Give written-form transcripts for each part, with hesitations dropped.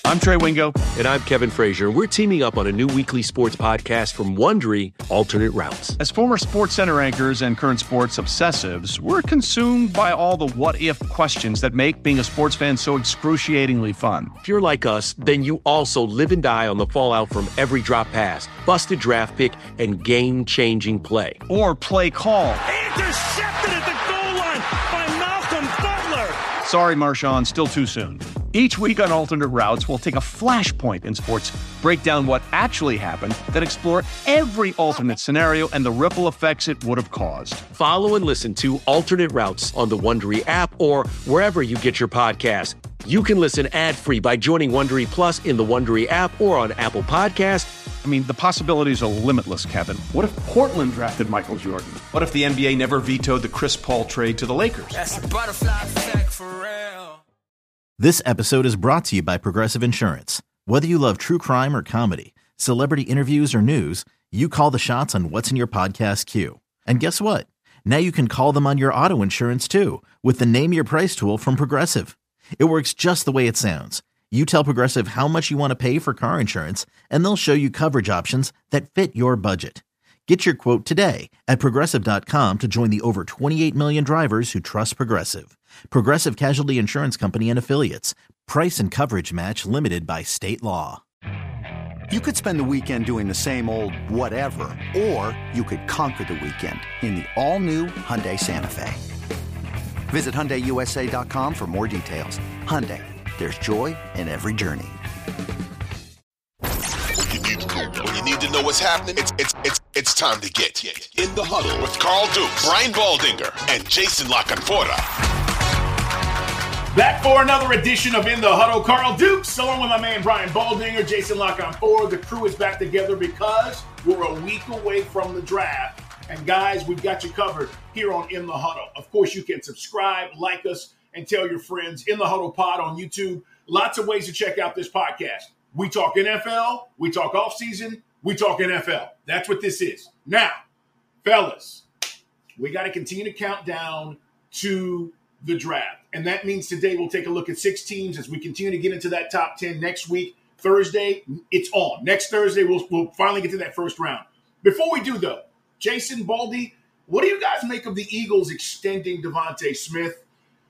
I'm Trey Wingo. And I'm Kevin Frazier. We're teaming up on a new weekly sports podcast from Wondery, Alternate Routes. As former SportsCenter anchors and current sports obsessives, we're consumed by all the what-if questions that make being a sports fan so excruciatingly fun. If you're like us, then you also live and die on the fallout from every drop pass, busted draft pick, and game-changing play. Or play call. Intercepted at the goal line by Malcolm Butler. Sorry, Marshawn, still too soon. Each week on Alternate Routes, we'll take a flashpoint in sports, break down what actually happened, then explore every alternate scenario and the ripple effects it would have caused. Follow and listen to Alternate Routes on the Wondery app or wherever you get your podcasts. You can listen ad-free by joining Wondery Plus in the Wondery app or on Apple Podcasts. I mean, the possibilities are limitless, Kevin. What if Portland drafted Michael Jordan? What if the NBA never vetoed the Chris Paul trade to the Lakers? That's a butterfly effect for real. This episode is brought to you by Progressive Insurance. Whether you love true crime or comedy, celebrity interviews or news, you call the shots on what's in your podcast queue. And guess what? Now you can call them on your auto insurance too with the Name Your Price tool from Progressive. It works just the way it sounds. You tell Progressive how much you want to pay for car insurance, and they'll show you coverage options that fit your budget. Get your quote today at Progressive.com to join the over 28 million drivers who trust Progressive. Progressive Casualty Insurance Company and Affiliates. Price and coverage match limited by state law. You could spend the weekend doing the same old whatever, or you could conquer the weekend in the all-new Hyundai Santa Fe. Visit HyundaiUSA.com for more details. Hyundai, there's joy in every journey. When you need to know what's happening, it's time to get in the huddle with Carl Dukes, Brian Baldinger, and Jason La Canfora. Back for another edition of In the Huddle. Carl Dukes, along with my man Brian Baldinger, Jason La Canfora. The crew is back together because we're a week away from the draft. And guys, we've got you covered here on In the Huddle. Of course, you can subscribe, like us, and tell your friends. In the Huddle Pod on YouTube. Lots of ways to check out this podcast. We talk NFL, we talk offseason, we talk NFL. That's what this is. Now, fellas, we got to continue to count down to the draft. And that means today we'll take a look at 6 teams as we continue to get into that top 10 next week. Thursday, it's on. Next Thursday, we'll finally get to that first round. Before we do, though, Jason, Baldy, what do you guys make of the Eagles extending Devontae Smith?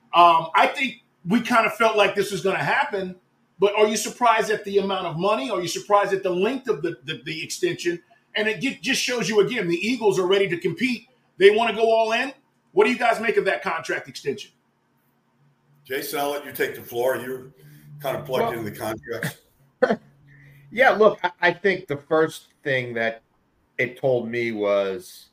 I think we kind of felt like this was going to happen, but are you surprised at the amount of money? Are you surprised at the length of the extension? And it just shows you, again, the Eagles are ready to compete. They want to go all in. What do you guys make of that contract extension? Jason, I'll let you take the floor. You're kind of plugged into the contracts. Yeah, look, I think the first thing that it told me was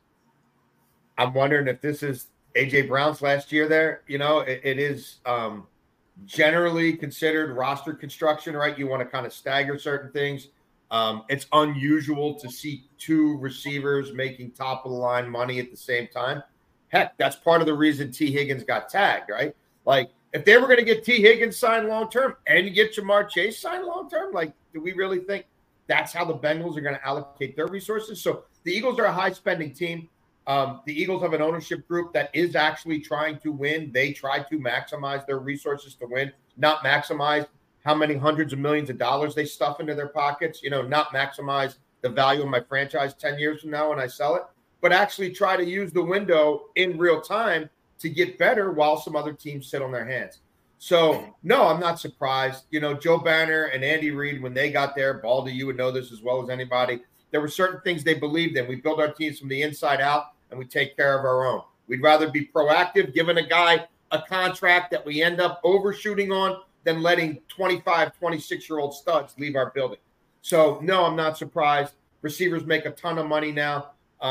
I'm wondering if this is A.J. Brown's last year there. You know, it is generally considered roster construction, right? You want to kind of stagger certain things. It's unusual to see 2 receivers making top-of-the-line money at the same time. Heck, that's part of the reason T. Higgins got tagged, right? Like, if they were going to get T. Higgins signed long-term and you get Jamar Chase signed long-term, like, do we really think that's how the Bengals are going to allocate their resources? So the Eagles are a high-spending team. The Eagles have an ownership group that is actually trying to win. They try to maximize their resources to win, not maximize how many hundreds of millions of dollars they stuff into their pockets, not maximize the value of my franchise 10 years from now when I sell it, but actually try to use the window in real time to get better while some other teams sit on their hands. So, no, I'm not surprised. Joe Banner and Andy Reid, when they got there, Baldy, you would know this as well as anybody, there were certain things they believed in. We build our teams from the inside out, and we take care of our own. We'd rather be proactive, giving a guy a contract that we end up overshooting on than letting 25, 26-year-old studs leave our building. So, no, I'm not surprised. Receivers make a ton of money now.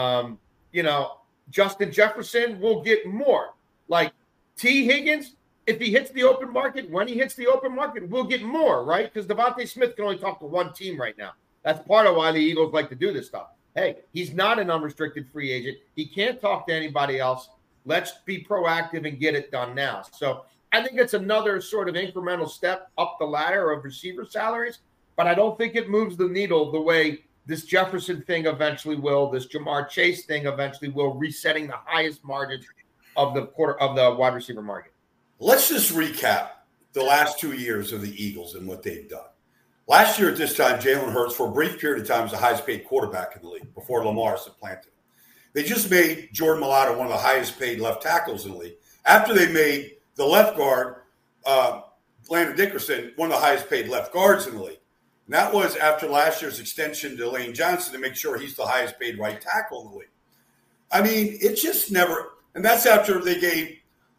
Justin Jefferson will get more. Like T. Higgins, if he hits the open market, when he hits the open market, we'll get more, right? Because Devontae Smith can only talk to one team right now. That's part of why the Eagles like to do this stuff. Hey, he's not an unrestricted free agent. He can't talk to anybody else. Let's be proactive and get it done now. So I think it's another sort of incremental step up the ladder of receiver salaries, but I don't think it moves the needle the way this Jefferson thing eventually will, this Jamar Chase thing eventually will, resetting the highest margins of the wide receiver market. Let's just recap the last 2 years of the Eagles and what they've done. Last year at this time, Jalen Hurts, for a brief period of time, was the highest paid quarterback in the league before Lamar supplanted him. They just made Jordan Mailata one of the highest paid left tackles in the league. After they made the left guard, Landon Dickerson, one of the highest paid left guards in the league. And that was after last year's extension to Lane Johnson to make sure he's the highest paid right tackle in the league. I mean, it just never – and that's after they gave,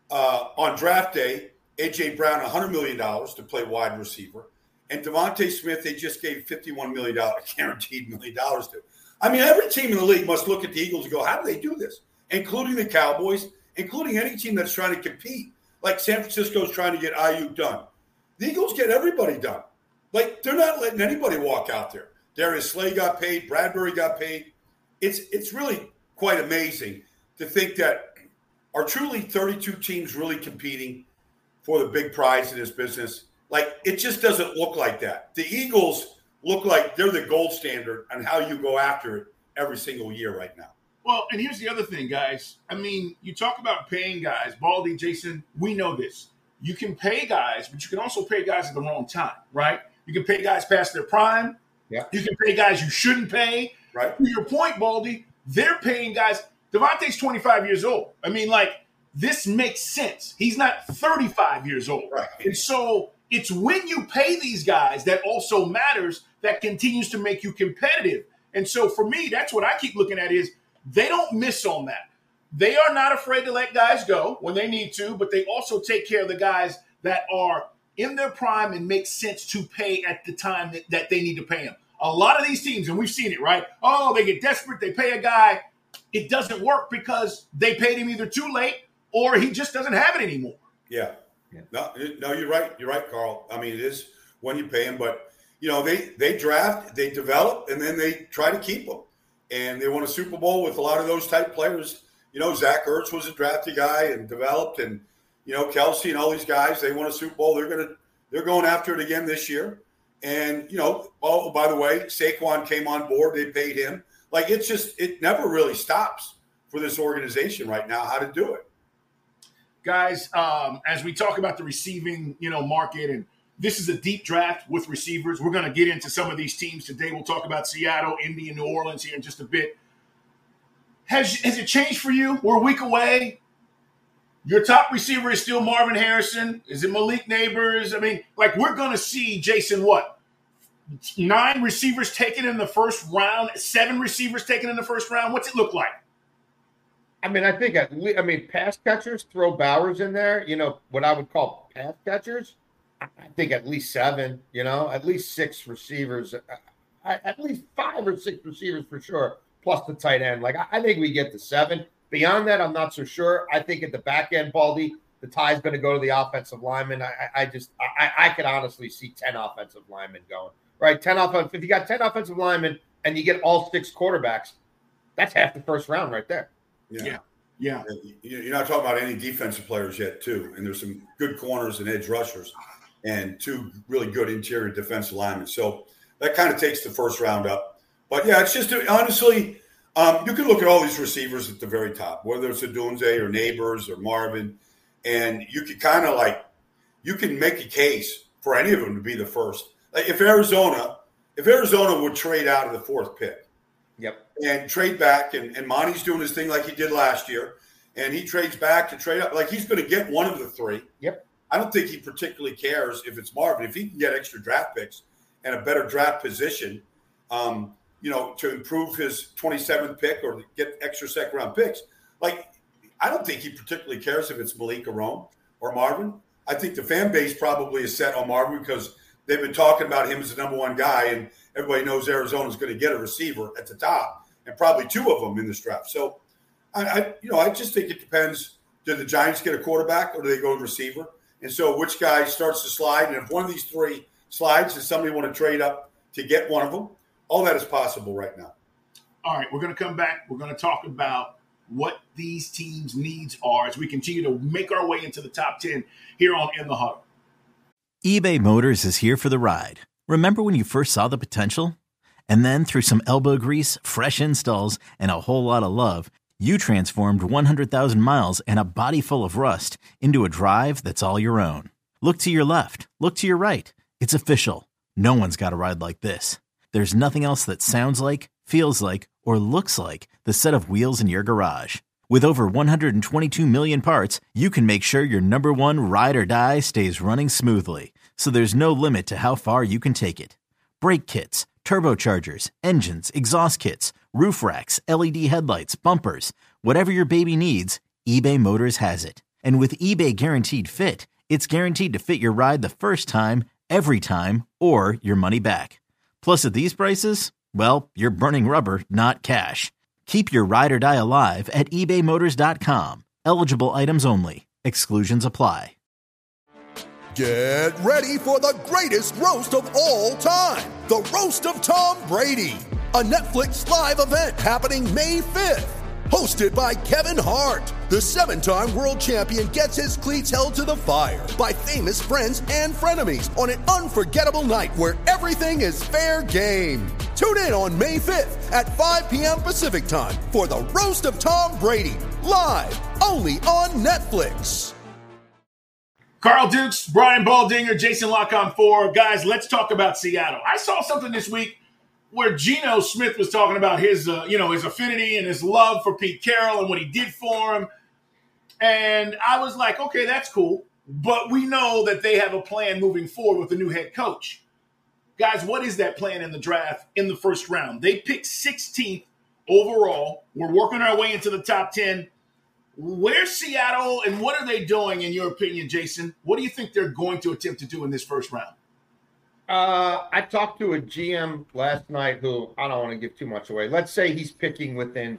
on draft day, A.J. Brown $100 million to play wide receiver. And Devontae Smith, they just gave $51 million, guaranteed $1 million to. I mean, every team in the league must look at the Eagles and go, how do they do this? Including the Cowboys, including any team that's trying to compete. Like San Francisco's trying to get Ayuk done. The Eagles get everybody done. Like, they're not letting anybody walk out there. Darius Slay got paid. Bradbury got paid. It's really quite amazing to think that are truly 32 teams really competing for the big prize in this business? Like, it just doesn't look like that. The Eagles look like they're the gold standard on how you go after it every single year right now. Well, and here's the other thing, guys. I mean, you talk about paying guys. Baldy, Jason, we know this. You can pay guys, but you can also pay guys at the wrong time, right? You can pay guys past their prime. Yeah. You can pay guys you shouldn't pay. Right. To your point, Baldy, they're paying guys. Devontae's 25 years old. I mean, like, this makes sense. He's not 35 years old. Right. And so it's when you pay these guys that also matters, that continues to make you competitive. And so for me, that's what I keep looking at is they don't miss on that. They are not afraid to let guys go when they need to, but they also take care of the guys that are in their prime and make sense to pay at the time that they need to pay them. A lot of these teams, and we've seen it, right? Oh, they get desperate. They pay a guy. It doesn't work because they paid him either too late or he just doesn't have it anymore. Yeah. No, you're right. You're right, Carl. I mean, it is when you pay them, but, you know, they draft, they develop, and then they try to keep them. And they won a Super Bowl with a lot of those type players. You know, Zach Ertz was a drafted guy and developed, and, you know, Kelsey and all these guys, they won a Super Bowl. They're going after it again this year. And, you know, oh, by the way, Saquon came on board. They paid him. Like, it never really stops for this organization right now how to do it. Guys, as we talk about the receiving, market, and this is a deep draft with receivers. We're going to get into some of these teams today. We'll talk about Seattle, Indy, and New Orleans here in just a bit. Has it changed for you? We're a week away. Your top receiver is still Marvin Harrison. Is it Malik Neighbors? I mean, like, we're going to see, Jason, what? 9 receivers taken in the first round, 7 receivers taken in the first round. What's it look like? I mean, I think pass catchers, throw Bowers in there, what I would call pass catchers. I think at least 7, at least 6 receivers, at least 5 or 6 receivers for sure, plus the tight end. Like, I think we get to 7. Beyond that, I'm not so sure. I think at the back end, Baldy, the tie's going to go to the offensive lineman. I could honestly see 10 offensive linemen going. Right, 10 offensive. If you got 10 offensive linemen and you get all 6 quarterbacks, that's half the first round right there. Yeah. You're not talking about any defensive players yet, too. And there's some good corners and edge rushers and 2 really good interior defensive linemen. So that kind of takes the first round up. But, yeah, it's just honestly, you can look at all these receivers at the very top, whether it's Odunze or Neighbors or Marvin, and you can kind of you can make a case for any of them to be the first. Like if Arizona would trade out of the 4th pick, and trade back, and Monty's doing his thing like he did last year, and he trades back to trade up, like he's going to get one of the 3. Yep. I don't think he particularly cares if it's Marvin. If he can get extra draft picks and a better draft position, to improve his 27th pick or get extra second-round picks, like I don't think he particularly cares if it's Malik or Marvin. I think the fan base probably is set on Marvin because they've been talking about him as the number 1 guy, and everybody knows Arizona's going to get a receiver at the top, and probably 2 of them in this draft. So, I just think it depends. Do the Giants get a quarterback, or do they go receiver? And so, which guy starts to slide? And if one of these 3 slides, does somebody want to trade up to get one of them? All that is possible right now. All right, we're going to come back. We're going to talk about what these teams' needs are as we continue to make our way into the top 10 here on In the Huddle. eBay Motors is here for the ride. Remember when you first saw the potential? And then through some elbow grease, fresh installs, and a whole lot of love, you transformed 100,000 miles and a body full of rust into a drive that's all your own. Look to your left. Look to your right. It's official. No one's got a ride like this. There's nothing else that sounds like, feels like, or looks like the set of wheels in your garage. With over 122 million parts, you can make sure your number one ride or die stays running smoothly. So there's no limit to how far you can take it. Brake kits, turbochargers, engines, exhaust kits, roof racks, LED headlights, bumpers, whatever your baby needs, eBay Motors has it. And with eBay Guaranteed Fit, it's guaranteed to fit your ride the first time, every time, or your money back. Plus, at these prices, well, you're burning rubber, not cash. Keep your ride or die alive at ebaymotors.com. Eligible items only. Exclusions apply. Get ready for the greatest roast of all time. The Roast of Tom Brady. A Netflix live event happening May 5th. Hosted by Kevin Hart. The 7-time world champion gets his cleats held to the fire by famous friends and frenemies on an unforgettable night where everything is fair game. Tune in on May 5th at 5 p.m. Pacific time for the Roast of Tom Brady. Live only on Netflix. Carl Dukes, Brian Baldinger, Jason Lock on 4. Guys, let's talk about Seattle. I saw something this week where Geno Smith was talking about his affinity and his love for Pete Carroll and what he did for him. And I was like, okay, that's cool. But we know that they have a plan moving forward with the new head coach. Guys, what is that plan in the draft in the first round? They picked 16th overall. We're working our way into the top 10. Where's Seattle and what are they doing, in your opinion, Jason? What do you think they're going to attempt to do in this first round? I talked to a GM last night who, I don't want to give too much away. Let's say he's picking within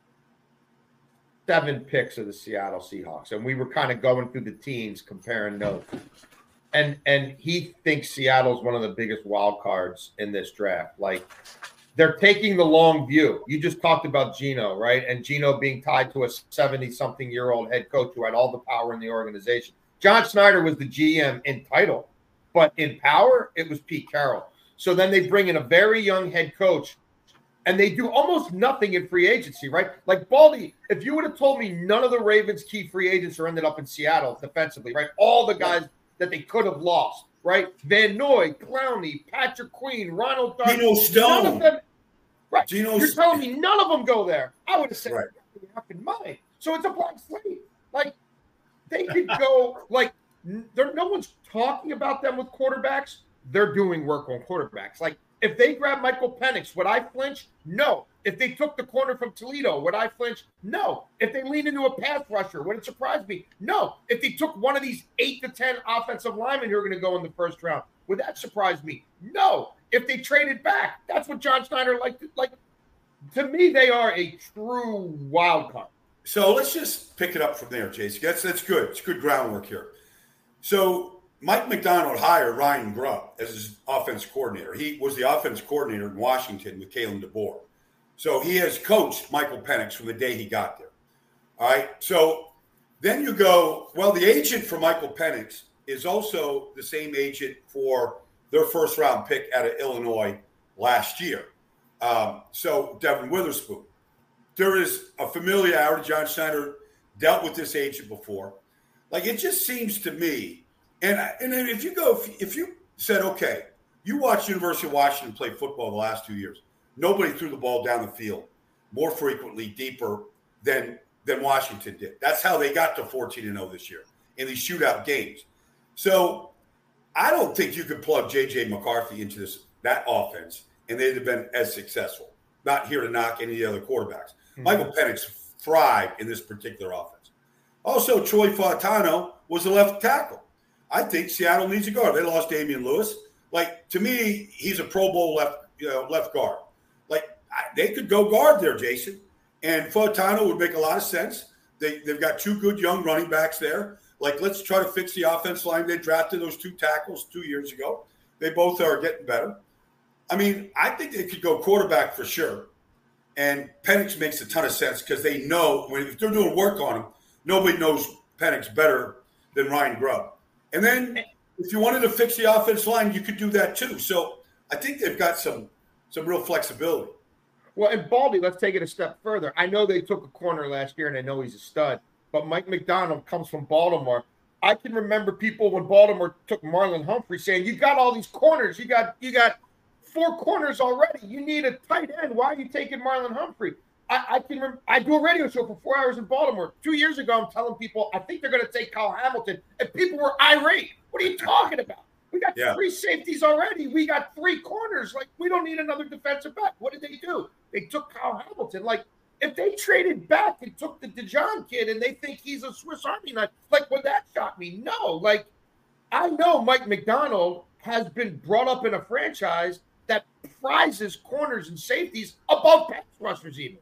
7 picks of the Seattle Seahawks. And we were kind of going through the teams, comparing notes. And he thinks Seattle's one of the biggest wild cards in this draft. Like, they're taking the long view. You just talked about Geno, right? And Geno being tied to a 70-something-year-old head coach who had all the power in the organization. John Schneider was the GM in title. But in power, it was Pete Carroll. So then they bring in a very young head coach, and they do almost nothing in free agency, right? Like, Baldy, if you would have told me none of the Ravens' key free agents are ended up in Seattle defensively, right? All the guys that they could have lost, right? Van Noy, Clowney, Patrick Queen, Ronald Darby. Geno Stone. None of them, right. You're telling me none of them go there. I would have said, right. Fucking mind. So it's a blank slate. Like, they could go, like, no one's talking about them with quarterbacks. They're doing work on quarterbacks. Like, if they grab Michael Penix, would I flinch? No. If they took the corner from Toledo, would I flinch? No. If they leaned into a pass rusher, would it surprise me? No. If they took one of these 8 to 10 offensive linemen who are going to go in the first round, would that surprise me? No. If they traded back, that's what John Schneider liked. Like, to me, they are a true wild card. So let's just pick it up from there, Jason. That's good. It's good groundwork here. So Mike McDonald hired Ryan Grubb as his offense coordinator. He was the offense coordinator in Washington with Kalen DeBoer. So he has coached Michael Penix from the day he got there. All right. So then you go, well, the agent for Michael Penix is also the same agent for their first round pick out of Illinois last year. So Devin Witherspoon. There is a familiarity. John Schneider dealt with this agent before. Like, it just seems to me, and if you said, okay, you watched University of Washington play football the last 2 years, nobody threw the ball down the field more frequently, deeper than Washington did. That's how they got to 14-0 this year in these shootout games. So I don't think you could plug J.J. McCarthy into that offense and they'd have been as successful. Not here to knock any of the other quarterbacks. Mm-hmm. Michael Penix thrived in this particular offense. Also, Troy Fautano was a left tackle. I think Seattle needs a guard. They lost Damian Lewis. Like, to me, he's a Pro Bowl left guard. Like, they could go guard there, Jason. And Fautano would make a lot of sense. They've got 2 good young running backs there. Like, let's try to fix the offense line. They drafted those 2 tackles 2 years ago. They both are getting better. I mean, I think they could go quarterback for sure. And Penix makes a ton of sense because they know if they're doing work on him, nobody knows Penix better than Ryan Grubb. And then if you wanted to fix the offense line, you could do that too. So I think they've got some real flexibility. Well, and Baldy, let's take it a step further. I know they took a corner last year, and I know he's a stud. But Mike McDonald comes from Baltimore. I can remember people when Baltimore took Marlon Humphrey saying, you got all these corners. You got 4 corners already. You need a tight end. Why are you taking Marlon Humphrey? I can remember, I do a radio show for 4 hours in Baltimore. 2 years ago, I'm telling people, I think they're going to take Kyle Hamilton. And people were irate. What are you talking about? We got 3 safeties already. We got 3 corners. Like, we don't need another defensive back. What did they do? They took Kyle Hamilton. Like, if they traded back and took the DeJohn kid and they think he's a Swiss Army knife, like, would that shock me? No. Like, I know Mike McDonald has been brought up in a franchise that prizes corners and safeties above pass rushers even.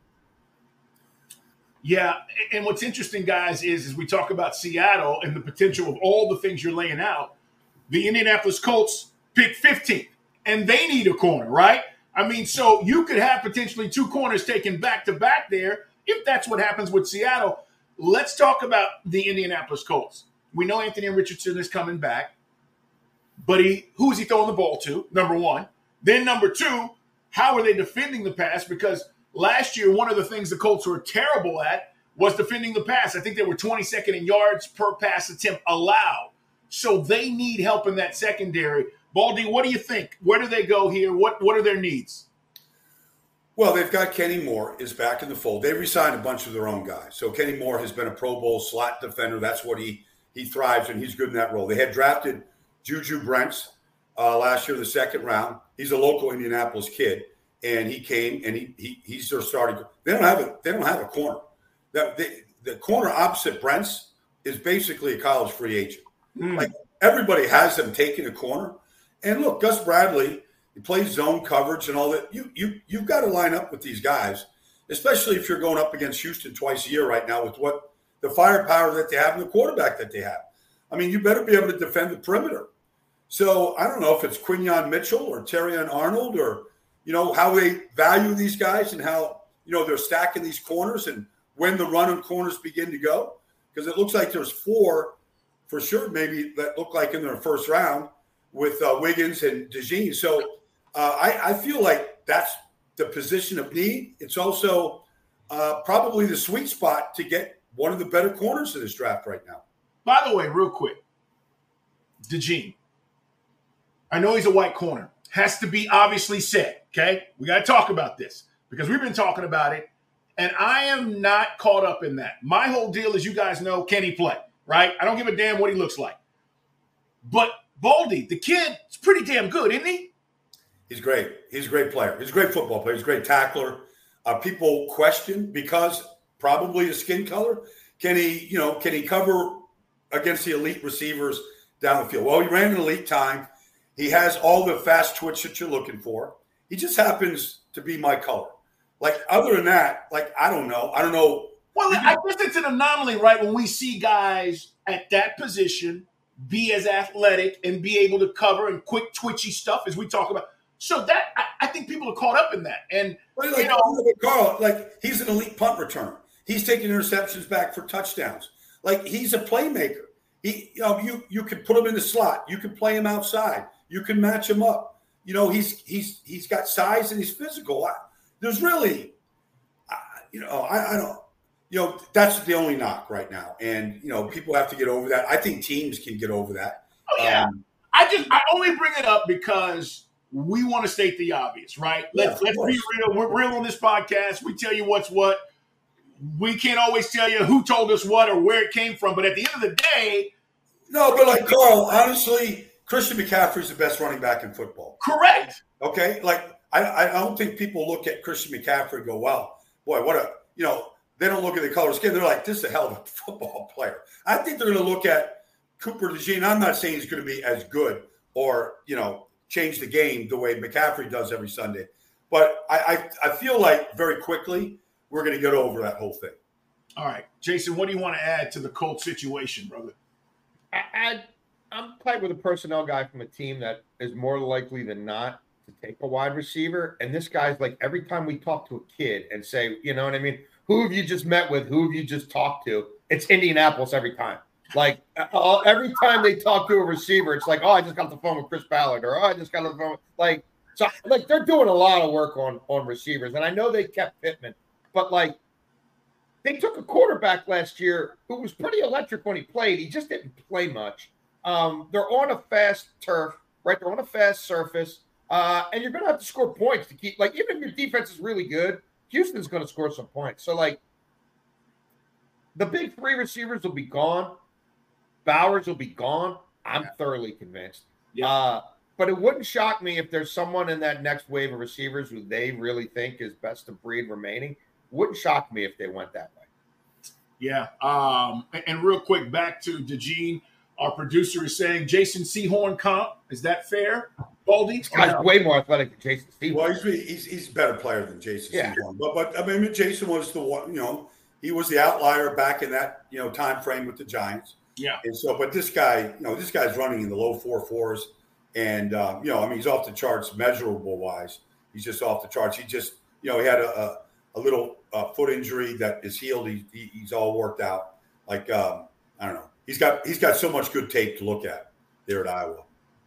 Yeah, and what's interesting, guys, is we talk about Seattle and the potential of all the things you're laying out. The Indianapolis Colts pick 15th, and they need a corner, right? I mean, so you could have potentially 2 corners taken back-to-back there if that's what happens with Seattle. Let's talk about the Indianapolis Colts. We know Anthony Richardson is coming back, but who is he throwing the ball to, number one? Then number 2, how are they defending the pass? Because last year, one of the things the Colts were terrible at was defending the pass. I think they were 22nd in yards per pass attempt allowed. So they need help in that secondary. Baldy, what do you think? Where do they go here? What are their needs? Well, they've got Kenny Moore is back in the fold. They re-signed a bunch of their own guys. So Kenny Moore has been a Pro Bowl slot defender. That's what he thrives in. He's good in that role. They had drafted Juju Brents last year in the 2nd round. He's a local Indianapolis kid, and he came and he's their starting. They don't have a corner. The corner opposite Brents is basically a college free agent. Like, everybody has them taking a corner. And look, Gus Bradley, he plays zone coverage and all that. You've got to line up with these guys, especially if you're going up against Houston twice a year right now with what the firepower that they have and the quarterback that they have. I mean, you better be able to defend the perimeter. So I don't know if it's Quinyon Mitchell or Terrion Arnold or, how they value these guys and how, they're stacking these corners and when the run on corners begin to go. Because it looks like there's 4 for sure, maybe that look like in their first round with Wiggins and DeJean. So I feel like that's the position of need. It's also probably the sweet spot to get one of the better corners in this draft right now. By the way, real quick, DeJean. I know he's a white corner. Has to be obviously said, okay? We got to talk about this because we've been talking about it, and I am not caught up in that. My whole deal, as you guys know, can he play? Right? I don't give a damn what he looks like. But Baldy, the kid, is pretty damn good, isn't he? He's great. He's a great player. He's a great football player. He's a great tackler. People question because probably his skin color. Can he cover against the elite receivers down the field? Well, he ran an elite time. He has all the fast twitch that you're looking for. He just happens to be my color. Like, other than that, like, I don't know. Well, I guess it's an anomaly, right, when we see guys at that position be as athletic and be able to cover and quick, twitchy stuff as we talk about. So that I think people are caught up in that. And, Carl, he's an elite punt returner. He's taking interceptions back for touchdowns. Like, he's a playmaker. You could put him in the slot. You could play him outside. You can match him up. He's got size and he's physical. There's really, I don't. That's the only knock right now. And, people have to get over that. I think teams can get over that. Oh, yeah. I only bring it up because we want to state the obvious, right? Let's be real. We're real on this podcast. We tell you what's what. We can't always tell you who told us what or where it came from. But at the end of the day. No, but like Carl, honestly, Christian McCaffrey's the best running back in football. Correct. Okay? Like, I don't think people look at Christian McCaffrey and go, well, boy, they don't look at the color of skin. They're like, this is a hell of a football player. I think they're going to look at Cooper DeJean. I'm not saying he's going to be as good or, change the game the way McCaffrey does every Sunday. But I feel like very quickly we're going to get over that whole thing. All right. Jason, what do you want to add to the Colts situation, brother? I'm tight with a personnel guy from a team that is more likely than not to take a wide receiver. And this guy's like, every time we talk to a kid and say, you know what I mean? Who have you just met with? Who have you just talked to? It's Indianapolis every time. Like, every time they talk to a receiver, it's like, oh, I just got off the phone with Chris Ballard, or oh, I just got off the phone. Like, they're doing a lot of work on receivers. And I know they kept Pittman, but like, they took a quarterback last year who was pretty electric when he played. He just didn't play much. They're on a fast turf, right? They're on a fast surface. And you're going to have to score points to keep, like, even if your defense is really good, Houston's going to score some points. So, like, the big three receivers will be gone. Bowers will be gone. I'm thoroughly convinced. Yeah. But it wouldn't shock me if there's someone in that next wave of receivers who they really think is best of breed remaining. Wouldn't shock me if they went that way. Yeah. And real quick, back to DeGene. Our producer is saying Jason Sehorn comp. Is that fair? Baldy? This guy's way more athletic than Jason Sehorn. Well, he's a better player than Jason Sehorn. But I mean, Jason was the one, he was the outlier back in that, time frame with the Giants. Yeah. And so, but this guy, this guy's running in the low 4.4s. And, he's off the charts measurable wise. He's just off the charts. He just, he had a little foot injury that is healed. He's all worked out. Like, I don't know. He's got so much good tape to look at there at Iowa.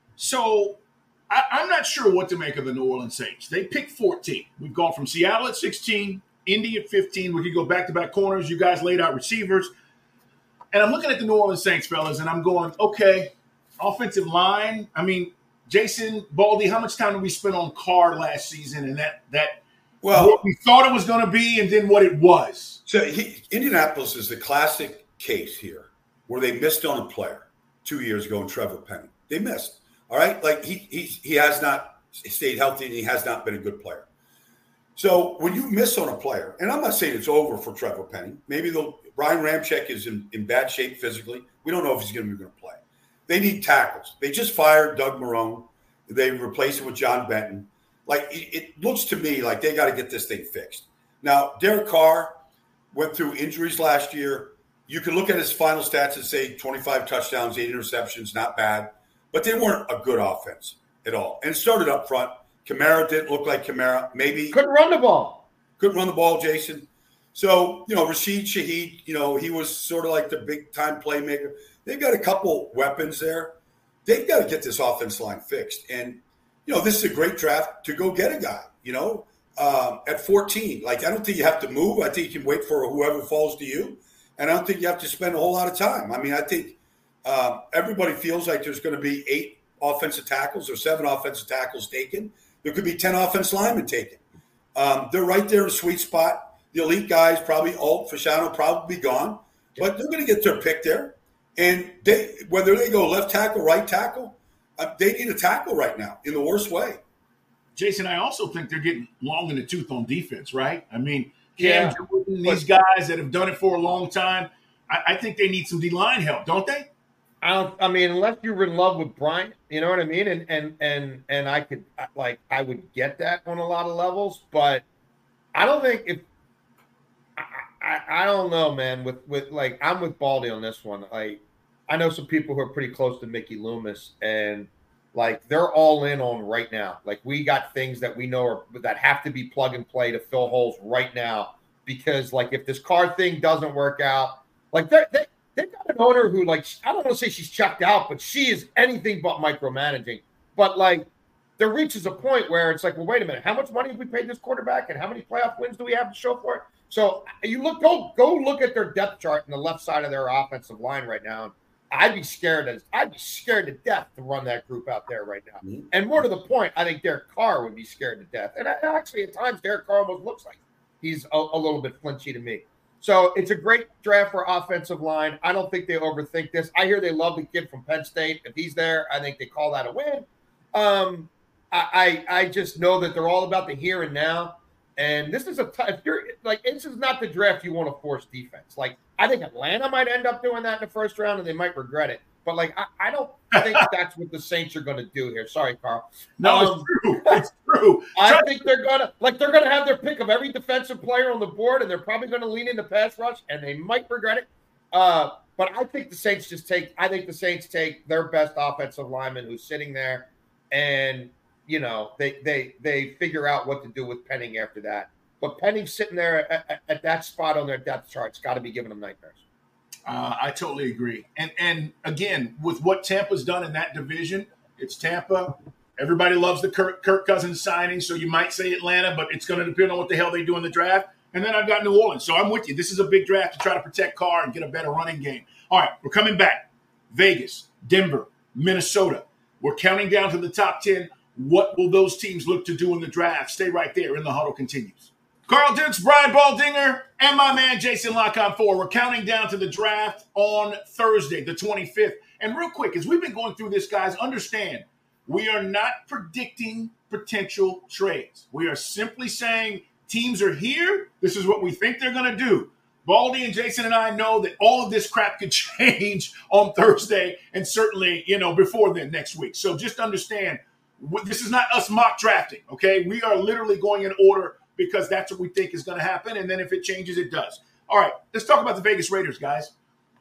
So I'm not sure what to make of the New Orleans Saints. They picked 14. We've gone from Seattle at 16, Indy at 15. We could go back-to-back corners. You guys laid out receivers. And I'm looking at the New Orleans Saints, fellas, and I'm going, okay, offensive line. I mean, Jason, Baldy, how much time did we spend on Carr last season and that what we thought it was going to be and then what it was? So Indianapolis is the classic case here where they missed on a player 2 years ago in Trevor Penning. They missed. All right? Like, he has not stayed healthy and he has not been a good player. So when you miss on a player, and I'm not saying it's over for Trevor Penning. Maybe Brian Ramczyk is in bad shape physically. We don't know if he's going to play. They need tackles. They just fired Doug Marrone. They replaced him with John Benton. Like, it looks to me like they got to get this thing fixed. Now, Derek Carr went through injuries last year. You can look at his final stats and say 25 touchdowns, 8 interceptions, not bad. But they weren't a good offense at all. And it started up front. Kamara didn't look like Kamara. Maybe couldn't run the ball. Couldn't run the ball, Jason. So, Rashid Shaheed, he was sort of like the big-time playmaker. They've got a couple weapons there. They've got to get this offense line fixed. And, this is a great draft to go get a guy, at 14. Like, I don't think you have to move. I think you can wait for whoever falls to you. And I don't think you have to spend a whole lot of time. I mean, I think everybody feels like there's going to be 8 offensive tackles or 7 offensive tackles taken. There could be 10 offensive linemen taken. They're right there in a sweet spot. The elite guys, probably Alt, Fasciano, probably be gone. But they're going to get their pick there. And whether they go left tackle, right tackle, they need a tackle right now in the worst way. Jason, I also think they're getting long in the tooth on defense, right? I mean, Cam Jordan, these guys that have done it for a long time, I think they need some D-line help, don't they? I mean, unless you're in love with Bryant, you know what I mean? And I would get that on a lot of levels, but I don't think I don't know, man, with like, I'm with Baldy on this one. Like, I know some people who are pretty close to Mickey Loomis, and like, they're all in on right now. Like, we got things that we know that have to be plug and play to fill holes right now, because like, if this Carr thing doesn't work out, like they've got an owner who, like, I don't want to say she's checked out, but she is anything but micromanaging. But like, there reaches a point where it's like, well, wait a minute, how much money have we paid this quarterback, and how many playoff wins do we have to show for it? So you go look at their depth chart in the left side of their offensive line right now. I'd be scared to death to run that group out there right now. Mm-hmm. And more to the point, I think Derek Carr would be scared to death. And actually, at times, Derek Carr almost looks like he's a little bit flinchy to me. So it's a great draft for offensive line. I don't think they overthink this. I hear they love the kid from Penn State. If he's there, I think they call that a win. I just know that they're all about the here and now. And this is this is not the draft you want to force defense. Like, I think Atlanta might end up doing that in the first round, and they might regret it. But like, I don't think that's what the Saints are going to do here. Sorry, Carl. No, it's true. It's true. I think they're gonna have their pick of every defensive player on the board, and they're probably going to lean into pass rush, and they might regret it. But I think the Saints take their best offensive lineman who's sitting there, and they figure out what to do with Penning after that. But Penning sitting there at that spot on their depth chart's got to be giving them nightmares. I totally agree. And again, with what Tampa's done in that division, it's Tampa. Everybody loves the Kirk Cousins signing, so you might say Atlanta, but it's going to depend on what the hell they do in the draft. and then I've got New Orleans. So I'm with you. This is a big draft to try to protect Carr and get a better running game. All right, we're coming back. Vegas, Denver, Minnesota. We're counting down to the top 10. What will those teams look to do in the draft? Stay right there. In the Huddle continues. Carl Dukes, Brian Baldinger, and my man Jason Lock-On 4. We're counting down to the draft on Thursday, the 25th. And real quick, as we've been going through this, guys, understand we are not predicting potential trades. We are simply saying teams are here. This is what we think they're going to do. Baldy and Jason and I know that all of this crap could change on Thursday and certainly, before then next week. So just understand, this is not us mock drafting, okay? We are literally going in order because that's what we think is going to happen. And then if it changes, it does. All right, let's talk about the Vegas Raiders, guys.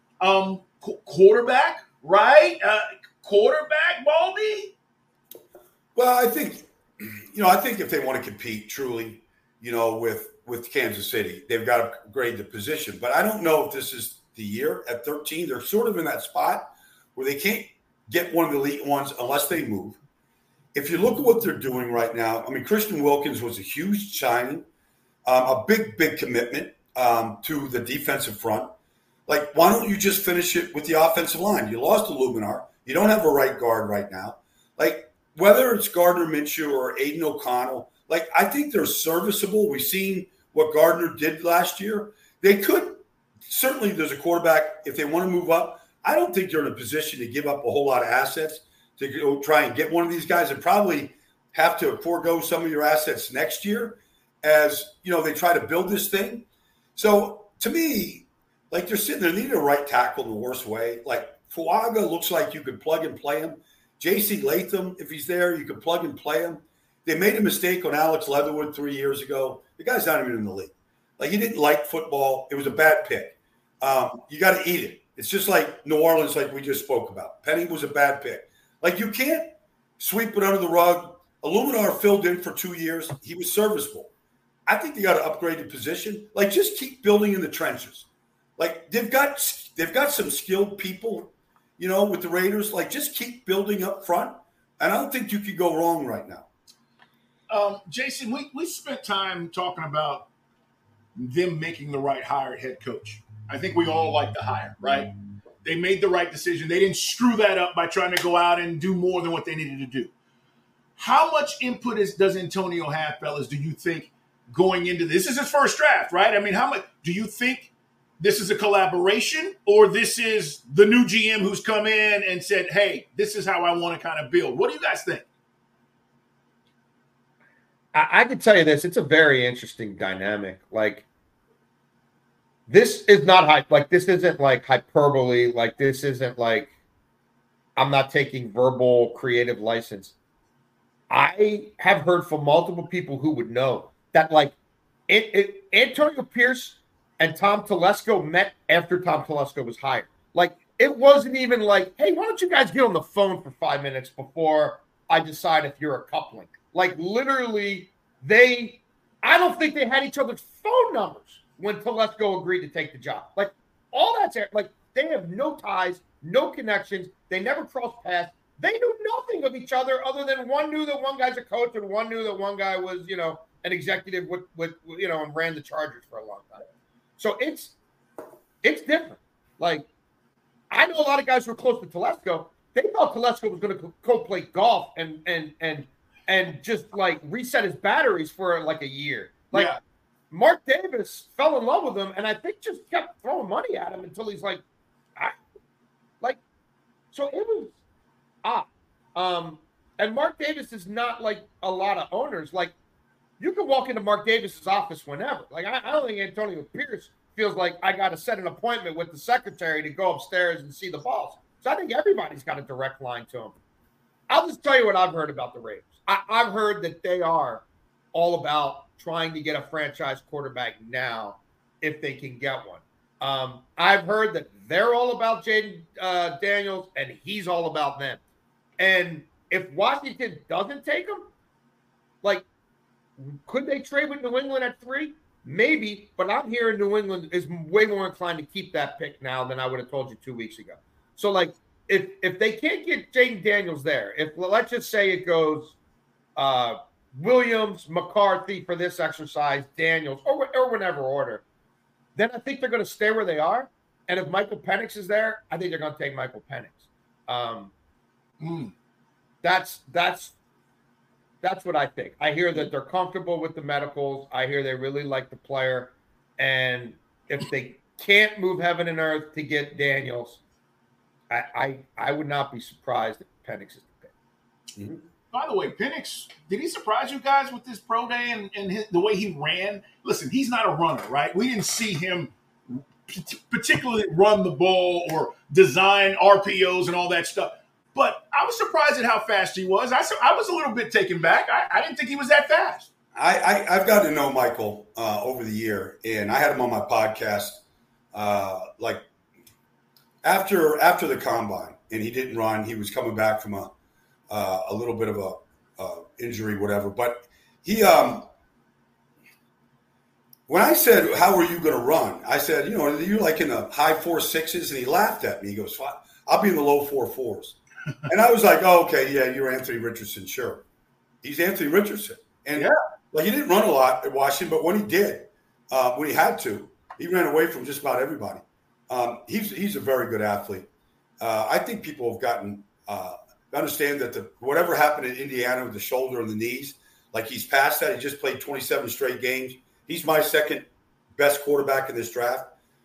Quarterback, right? Quarterback, Baldy? Well, I think if they want to compete truly, with Kansas City, they've got to upgrade the position. But I don't know if this is the year at 13. They're sort of in that spot where they can't get one of the elite ones unless they move. If you look at what they're doing right now, I mean, Christian Wilkins was a huge signing, a big commitment to the defensive front. Like, why don't you just finish it with the offensive line? You lost to Luminar. You don't have a right guard right now. Like, whether it's Gardner Minshew or Aiden O'Connell, like, I think they're serviceable. We've seen what Gardner did last year. They could – certainly there's a quarterback. If they want to move up, I don't think they're in a position to give up a whole lot of assets to go try and get one of these guys, and probably have to forego some of your assets next year as, they try to build this thing. So, to me, like, they're sitting there, they need a right tackle in the worst way. Like, Fuaga looks like you could plug and play him. J.C. Latham, if he's there, you could plug and play him. They made a mistake on Alex Leatherwood 3 years ago. The guy's not even in the league. Like, he didn't like football. It was a bad pick. You got to eat it. It's just like New Orleans, like we just spoke about. Penny was a bad pick. Like, you can't sweep it under the rug. Illuminar filled in for 2 years. He was serviceable. I think they got to upgrade the position. Like, just keep building in the trenches. Like, they've got some skilled people, with the Raiders. Like, just keep building up front. And I don't think you could go wrong right now. Jason, we spent time talking about them making the right hire at head coach. I think we all like the hire, right? They made the right decision. They didn't screw that up by trying to go out and do more than what they needed to do. How much input does Antonio have, fellas, do you think, going into this? This is his first draft, right? I mean, how much do you think this is a collaboration, or this is the new GM who's come in and said, hey, this is how I want to kind of build? What do you guys think? I can tell you this. It's a very interesting dynamic. Like, this is not hype. Like, this isn't like hyperbole. Like, this isn't like I'm not taking verbal creative license. I have heard from multiple people who would know that, like, Antonio Pierce and Tom Telesco met after Tom Telesco was hired. Like, it wasn't even like, hey, why don't you guys get on the phone for 5 minutes before I decide if you're a coupling? Like, literally, I don't think they had each other's phone numbers when Telesco agreed to take the job. Like, all that's like, they have no ties, no connections. They never crossed paths. They knew nothing of each other than one knew that one guy's a coach and one knew that one guy was, an executive with and ran the Chargers for a long time. So it's different. Like, I know a lot of guys who are close to Telesco. They thought Telesco was going to go play golf and just, like, reset his batteries for, like, a year. Like, yeah. Mark Davis fell in love with him, and I think just kept throwing money at him until he's like, so it was odd. And Mark Davis is not like a lot of owners. Like, you can walk into Mark Davis's office whenever. Like, I don't think Antonio Pierce feels like I got to set an appointment with the secretary to go upstairs and see the boss. So I think everybody's got a direct line to him. I'll just tell you what I've heard about the Raiders. I've heard that they are all about trying to get a franchise quarterback now if they can get one. I've heard that they're all about Jaden Daniels, and he's all about them. And if Washington doesn't take him, like, could they trade with New England at 3? Maybe, but I'm hearing New England is way more inclined to keep that pick now than I would have told you 2 weeks ago. So, like, if they can't get Jaden Daniels there, if let's just say it goes Williams, McCarthy for this exercise, Daniels, or whatever order, then I think they're going to stay where they are. And if Michael Penix is there, I think they're going to take Michael Penix. That's what I think. I hear that they're comfortable with the medicals. I hear they really like the player. And if they can't move heaven and earth to get Daniels, I would not be surprised if Penix is the pick. By the way, Penix, did he surprise you guys with this pro day and the way he ran? Listen, he's not a runner, right? We didn't see him particularly run the ball or design RPOs and all that stuff. But I was surprised at how fast he was. I was a little bit taken back. I didn't think he was that fast. I've gotten to know Michael over the year, and I had him on my podcast like after the combine, and he didn't run. He was coming back from a little bit of a injury, whatever. But he when I said, how are you going to run? I said, you're like in the high 4.6s, and he laughed at me. He goes, I'll be in the low 4.4s. And I was like, oh, okay, yeah, you're Anthony Richardson, sure. He's Anthony Richardson. And like he didn't run a lot at Washington, but when he did, when he had to, he ran away from just about everybody. He's a very good athlete. I think people have gotten understand that whatever happened in Indiana with the shoulder and the knees, like he's past that. He just played 27 straight games. He's my second best quarterback in this draft.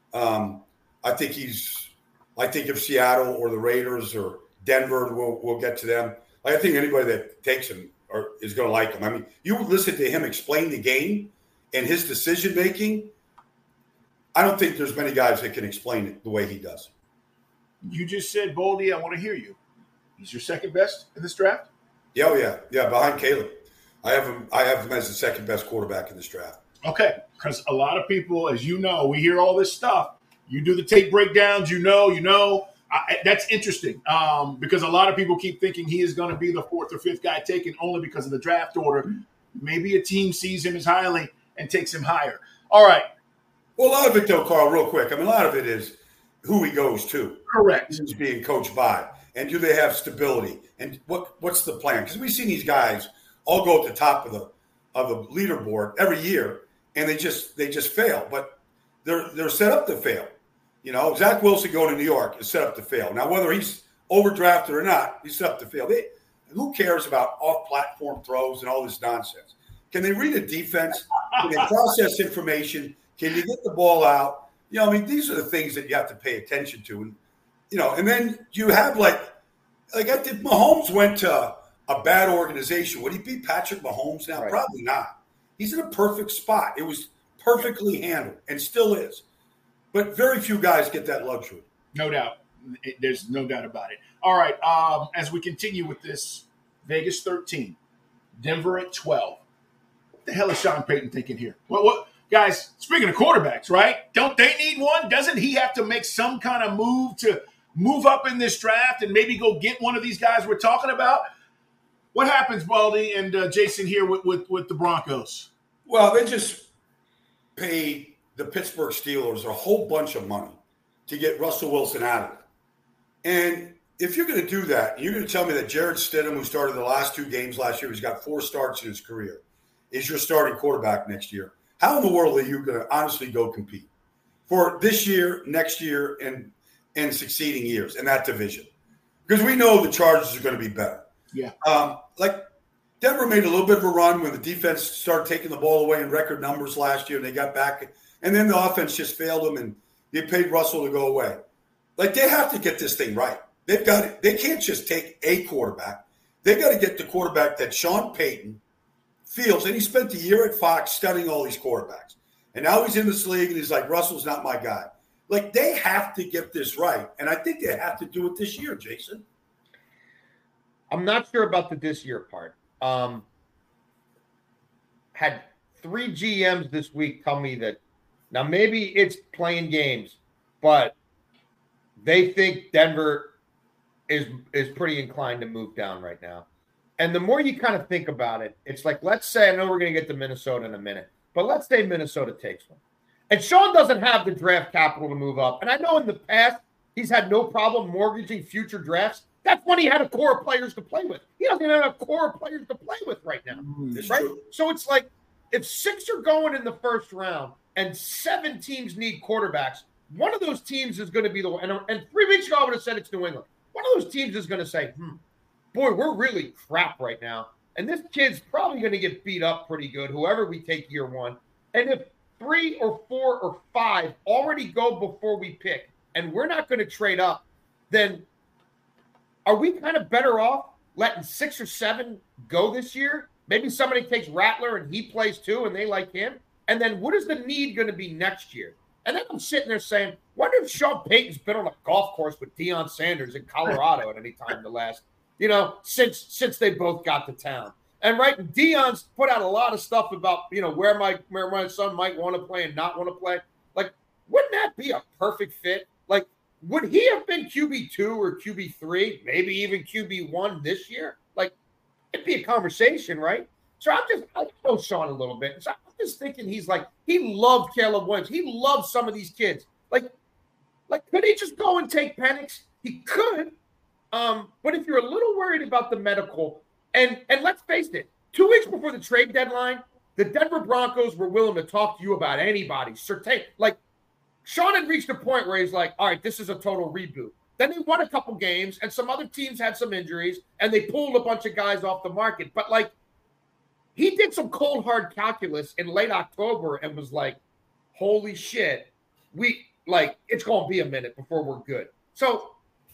I think if Seattle or the Raiders or Denver, we'll get to them. I think anybody that takes him is going to like him. I mean, you listen to him explain the game and his decision making. I don't think there's many guys that can explain it the way he does. You just said, Baldy, I want to hear you. He's your second best in this draft? Yeah, behind Caleb. I have him as the second best quarterback in this draft. Okay, because a lot of people, as you know, we hear all this stuff. You do the tape breakdowns, you know. That's interesting because a lot of people keep thinking he is going to be the fourth or fifth guy taken only because of the draft order. Maybe a team sees him as highly and takes him higher. All right. Well, a lot of it, though, Carl, real quick. I mean, a lot of it is who he goes to. Correct. Who's being coached by. And do they have stability? And what's the plan? Because we've seen these guys all go at the top of the leaderboard every year, and they just fail. But they're set up to fail. Zach Wilson going to New York is set up to fail. Now, whether he's overdrafted or not, he's set up to fail. Who cares about off-platform throws and all this nonsense? Can they read a defense? Can they process information? Can you get the ball out? These are the things that you have to pay attention to. And then you have like I think Mahomes went to a bad organization. Would he beat Patrick Mahomes now? Right. Probably not. He's in a perfect spot. It was perfectly handled and still is. But very few guys get that luxury. No doubt. There's no doubt about it. All right. As we continue with this, Vegas 13, Denver at 12. What the hell is Sean Payton thinking here? What guys, speaking of quarterbacks, right? Don't they need one? Doesn't he have to make some kind of move to move up in this draft and maybe go get one of these guys we're talking about? What happens, Baldy and Jason, here with the Broncos? Well, they just paid the Pittsburgh Steelers a whole bunch of money to get Russell Wilson out of it. And if you're going to do that, you're going to tell me that Jarrett Stidham, who started the last 2 games last year, he's got 4 starts in his career, is your starting quarterback next year. How in the world are you going to honestly go compete for this year, next year, and succeeding years in that division? Because we know the Chargers are going to be better. Yeah. Denver made a little bit of a run when the defense started taking the ball away in record numbers last year, and they got back. And then the offense just failed them, and they paid Russell to go away. They have to get this thing right. They've got it. They can't just take a quarterback. They got to get the quarterback that Sean Payton feels. And he spent a year at Fox studying all these quarterbacks. And now he's in this league, and he's like, Russell's not my guy. They have to get this right. And I think they have to do it this year, Jason. I'm not sure about the this year part. Had 3 GMs this week tell me that now maybe it's playing games, but they think Denver is pretty inclined to move down right now. And the more you kind of think about it, it's like, let's say, I know we're going to get to Minnesota in a minute, but let's say Minnesota takes one. And Sean doesn't have the draft capital to move up. And I know in the past, he's had no problem mortgaging future drafts. That's when he had a core of players to play with. He doesn't even have a core of players to play with right now. Right? True. So it's like, if 6 are going in the first round and 7 teams need quarterbacks, one of those teams is going to be the one. And 3 weeks ago, I would have said it's New England. One of those teams is going to say, boy, we're really crap right now. And this kid's probably going to get beat up pretty good, whoever we take year one. And if 3 or 4 or 5 already go before we pick, and we're not going to trade up, then are we kind of better off letting 6 or 7 go this year? Maybe somebody takes Rattler and he plays too and they like him. And then what is the need going to be next year? And then I'm sitting there saying, wonder if Sean Payton's been on a golf course with Deion Sanders in Colorado at any time the last, since they both got to town. And right, Deion's put out a lot of stuff about, where my son might want to play and not want to play. Like, wouldn't that be a perfect fit? Like, would he have been QB2 or QB3, maybe even QB1 this year? Like, it'd be a conversation, right? So I know Sean a little bit. So I'm just thinking he loved Caleb Williams. He loved some of these kids. Like, could he just go and take Penix? He could. But if you're a little worried about the medical, and let's face it, 2 weeks before the trade deadline, the Denver Broncos were willing to talk to you about anybody. Like, Sean had reached a point where he's like, all right, this is a total reboot. Then they won a couple games, and some other teams had some injuries, and they pulled a bunch of guys off the market. But, like, he did some cold, hard calculus in late October and was like, holy shit, it's going to be a minute before we're good. So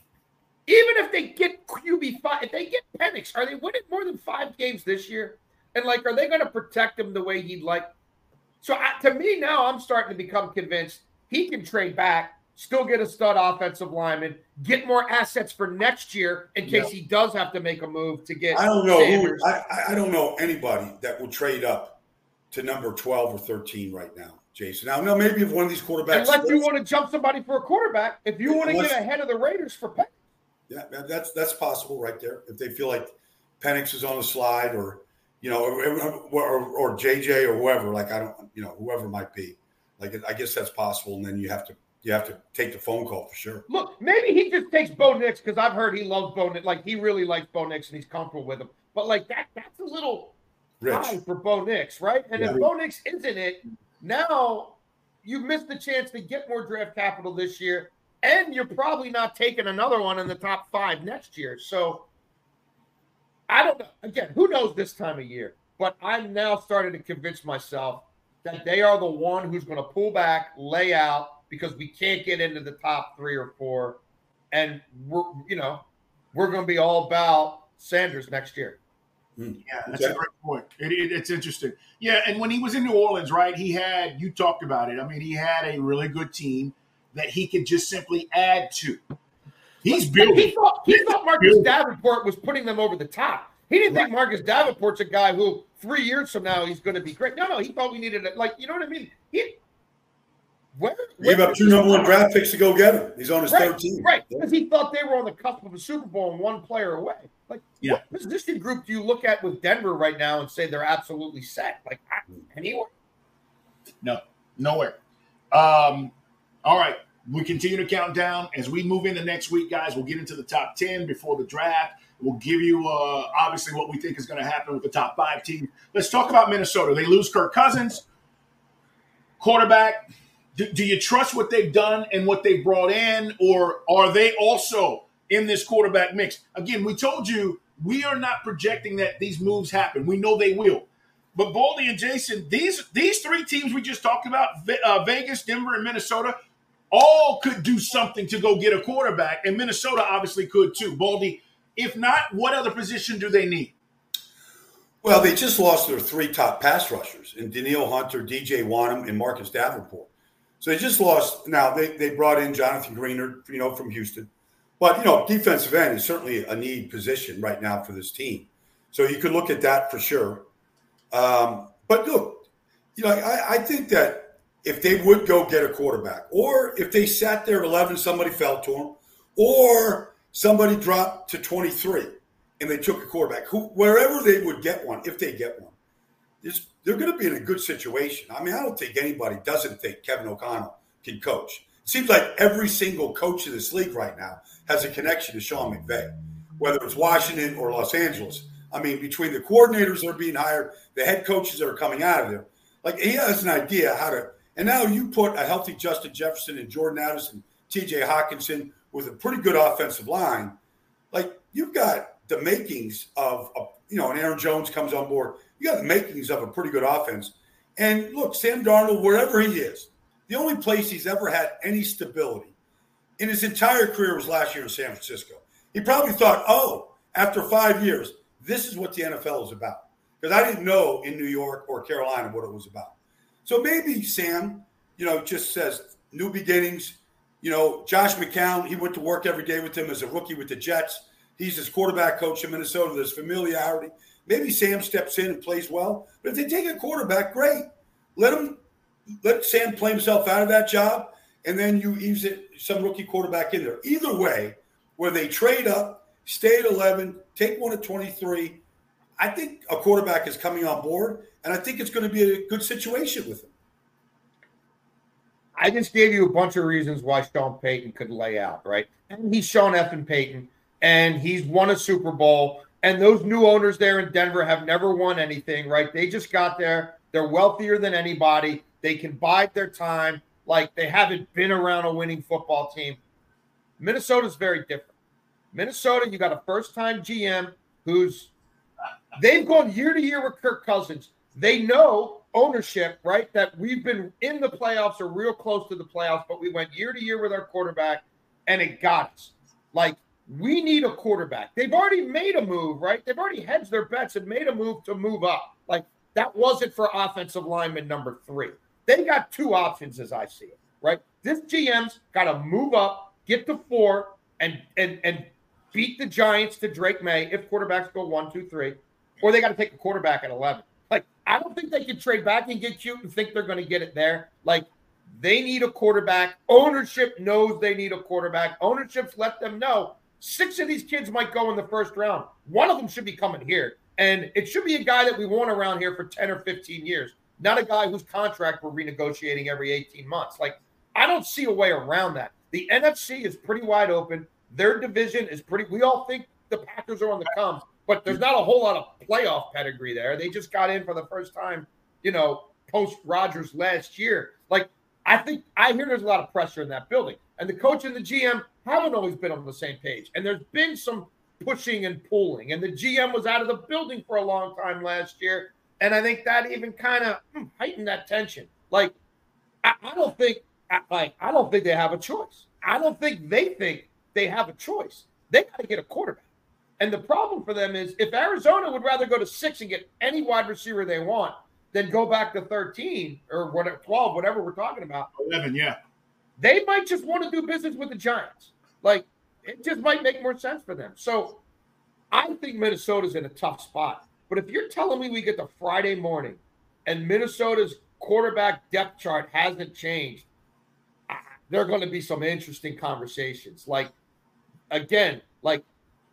even if they get QB5, if they get Penix, are they winning more than 5 games this year? And, like, are they going to protect him the way he'd like? So to me now, I'm starting to become convinced he can trade back, still get a stud offensive lineman, get more assets for next year in case he does have to make a move to get Sanders. I don't know anybody that will trade up to number 12 or 13 right now, Jason. Now, maybe if one of these quarterbacks. Unless you want to jump somebody for a quarterback, if you want to get ahead of the Raiders for Penix. Yeah, that's possible right there. If they feel like Penix is on the slide or, or JJ or whoever, whoever it might be. Like, I guess that's possible. And then you have to take the phone call for sure. Look, maybe he just takes Bo Nix because I've heard he loves Bo Nix. Like, he really likes Bo Nix and he's comfortable with him. But, like, that's a little high for Bo Nix, right? And if Bo Nix isn't it, now you've missed the chance to get more draft capital this year, and you're probably not taking another one in the top 5 next year. So, I don't know. Again, who knows this time of year? But I'm now starting to convince myself that they are the one who's going to pull back, lay out, because we can't get into the top 3 or 4. And we're going to be all about Sanders next year. Yeah, that's a great point. It's interesting. Yeah, and when he was in New Orleans, right, you talked about it. I mean, he had a really good team that he could just simply add to. He's building. He thought Marcus Davenport was putting them over the top. He didn't think Marcus Davenport's a guy who 3 years from now he's going to be great. No, he thought we needed it. Like, you know what I mean? He gave up 2 number 1 draft picks to go get him. He's on his 3rd team. Right, because he thought they were on the cusp of a Super Bowl and 1 player away. Like, what position group do you look at with Denver right now and say they're absolutely set? Like, anywhere? No, nowhere. All right. We continue to count down. As we move into next week, guys, we'll get into the top 10 before the draft. We'll give you, obviously, what we think is going to happen with the top 5 teams. Let's talk about Minnesota. They lose Kirk Cousins, quarterback. Do you trust what they've done and what they brought in, or are they also in this quarterback mix? Again, we told you we are not projecting that these moves happen. We know they will. But Baldy and Jason, these 3 teams we just talked about, Vegas, Denver, and Minnesota, all could do something to go get a quarterback, and Minnesota obviously could too. Baldy, if not, what other position do they need? Well, they just lost their 3 top pass rushers in Danielle Hunter, DJ Wanham, and Marcus Davenport. So they just lost. Now, they brought in Jonathan Greenard, from Houston. But, defensive end is certainly a need position right now for this team. So you could look at that for sure. But look, I think that if they would go get a quarterback, or if they sat there at 11, somebody fell to them, or somebody dropped to 23 and they took a quarterback, wherever they would get one, if they get one, they're going to be in a good situation. I mean, I don't think anybody doesn't think Kevin O'Connell can coach. It seems like every single coach in this league right now has a connection to Sean McVay, whether it's Washington or Los Angeles. I mean, between the coordinators that are being hired, the head coaches that are coming out of there, like he has an idea how to. And now you put a healthy Justin Jefferson and Jordan Addison, T.J. Hawkinson with a pretty good offensive line. Like you've got the makings of and Aaron Jones comes on board. You got the makings of a pretty good offense. And look, Sam Darnold, wherever he is, the only place he's ever had any stability in his entire career was last year in San Francisco. He probably thought, after 5 years, this is what the NFL is about. Because I didn't know in New York or Carolina what it was about. So maybe Sam, just says new beginnings. Josh McCown, he went to work every day with him as a rookie with the Jets. He's his quarterback coach in Minnesota. There's familiarity. Maybe Sam steps in and plays well. But if they take a quarterback, great. Let Sam play himself out of that job, and then you ease some rookie quarterback in there. Either way, where they trade up, stay at 11, take one at 23, I think a quarterback is coming on board, and I think it's going to be a good situation with him. I just gave you a bunch of reasons why Sean Payton could lay out, right? And he's Sean effing Payton, and he's won a Super Bowl, and those new owners there in Denver have never won anything, right? They just got there. They're wealthier than anybody. They can bide their time. Like they haven't been around a winning football team. Minnesota's very different. Minnesota, you got a first-time GM they've gone year to year with Kirk Cousins. They know ownership, right, that we've been in the playoffs or real close to the playoffs, but we went year to year with our quarterback, and it got us. Like, we need a quarterback. They've already made a move, right? They've already hedged their bets and made a move to move up. Like, that wasn't for offensive lineman number 3. They got 2 options as I see it, right? This GM's got to move up, get to 4, and beat the Giants to Drake May if quarterbacks go 1, 2, 3, or they got to take a quarterback at 11. Like, I don't think they can trade back and get cute and think they're going to get it there. Like, they need a quarterback. Ownership knows they need a quarterback. Ownership's let them know 6 of these kids might go in the first round. 1 of them should be coming here. And it should be a guy that we want around here for 10 or 15 years, not a guy whose contract we're renegotiating every 18 months. Like, I don't see a way around that. The NFC is pretty wide open. Their division is we all think the Packers are on the come, but there's not a whole lot of playoff pedigree there. They just got in for the first time, post Rodgers last year. Like, I hear there's a lot of pressure in that building. And the coach and the GM haven't always been on the same page. And there's been some pushing and pulling. And the GM was out of the building for a long time last year. And I think that even kind of heightened that tension. Like, I don't think they have a choice. I don't think they have a choice. They got to get a quarterback. And the problem for them is if Arizona would rather go to 6 and get any wide receiver they want than go back to 13 or whatever, 12, whatever we're talking about. 11, yeah. They might just want to do business with the Giants. Like, it just might make more sense for them. So I think Minnesota's in a tough spot. But if you're telling me we get to Friday morning and Minnesota's quarterback depth chart hasn't changed, there are going to be some interesting conversations. Like, again, like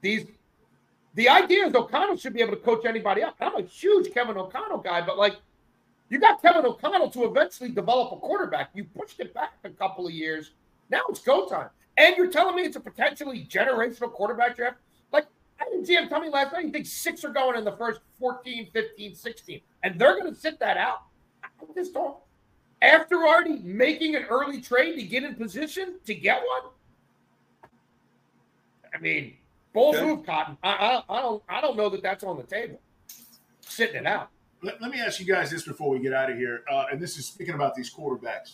the idea is O'Connell should be able to coach anybody up. I'm a huge Kevin O'Connell guy, but like, you got Kevin O'Connell to eventually develop a quarterback. You pushed it back a couple of years. Now it's go time. And you're telling me it's a potentially generational quarterback draft? Like, I had GM tell me last night, he thinks 6 are going in the first 14, 15, 16. And they're going to sit that out. I just don't. After already making an early trade to get in position to get one? I mean, bold move, Cotton. I don't know that that's on the table. Sitting it out. Let me ask you guys this before we get out of here. And this is speaking about these quarterbacks.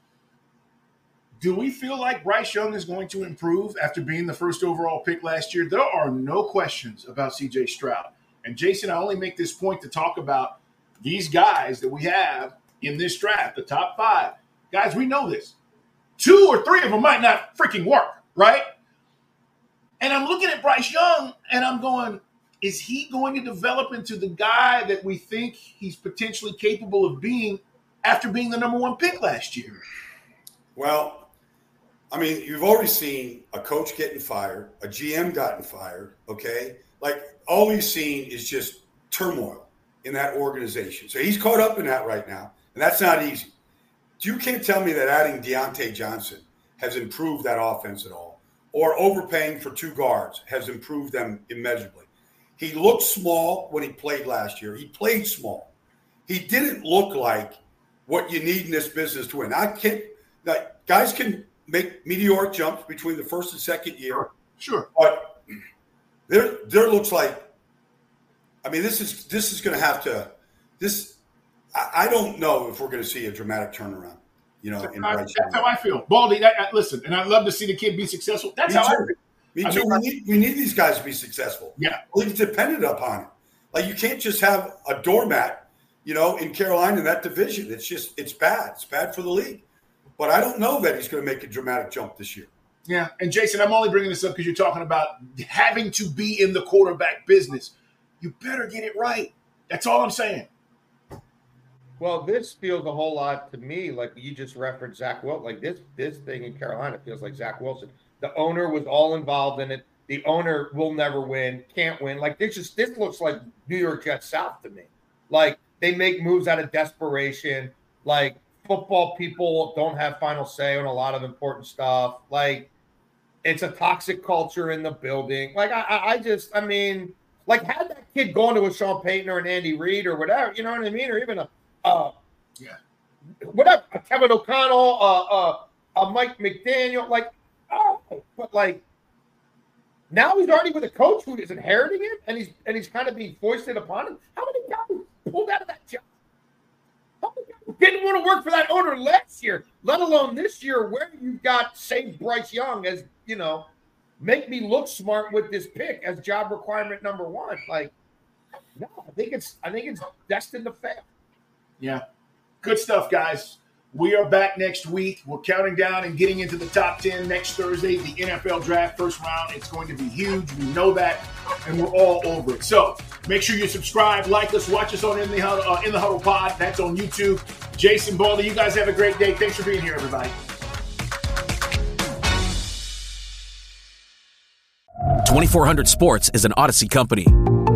Do we feel like Bryce Young is going to improve after being the first overall pick last year? There are no questions about C.J. Stroud. And, Jason, I only make this point to talk about these guys that we have in this draft, the top 5. Guys, we know this. 2 or 3 of them might not freaking work, right? And I'm looking at Bryce Young, and I'm going, is he going to develop into the guy that we think he's potentially capable of being after being the number 1 pick last year? Well, I mean, you've already seen a coach getting fired, a GM gotten fired, okay? Like, all he's seen is just turmoil in that organization. So he's caught up in that right now, and that's not easy. You can't tell me that adding Deontay Johnson has improved that offense at all, or overpaying for 2 guards has improved them immeasurably. He looked small when he played last year. He played small. He didn't look like what you need in this business to win. Guys can make meteoric jumps between the first and second year. Sure. But there looks like, I mean, this is going to have to I don't know if we're going to see a dramatic turnaround. That's how I feel. Baldy, listen, and I'd love to see the kid be successful. That's how I feel. Me too. We need these guys to be successful. Yeah. League's dependent upon it. Like, you can't just have a doormat, in Carolina in that division. It's bad. It's bad for the league. But I don't know that he's going to make a dramatic jump this year. Yeah. And Jason, I'm only bringing this up because you're talking about having to be in the quarterback business. You better get it right. That's all I'm saying. Well, this feels a whole lot to me like you just referenced Zach Wilson. Like this thing in Carolina feels like Zach Wilson. The owner was all involved in it. The owner will never win, can't win. Like this looks like New York Jets South to me. Like they make moves out of desperation. Like football people don't have final say on a lot of important stuff. Like it's a toxic culture in the building. Like I mean, like had that kid gone to a Sean Payton or an Andy Reid or whatever, you know what I mean? Or even whatever, a Kevin O'Connell, a Mike McDaniel, but like now he's already with a coach who is inheriting him, and he's kind of being foisted upon him. How many guys pulled out of that job? How many guys didn't want to work for that owner last year, let alone this year, where you've got save Bryce Young as make me look smart with this pick as job requirement number one. Like, no, I think it's destined to fail. Yeah. Good stuff, guys. We are back next week. We're counting down and getting into the top 10 next Thursday, the NFL draft first round. It's going to be huge. We know that, and we're all over it. So make sure you subscribe, like us, watch us on In the Huddle Pod. That's on YouTube. Jason, Baldy, you guys have a great day. Thanks for being here, everybody. 2400 Sports is an Odyssey company.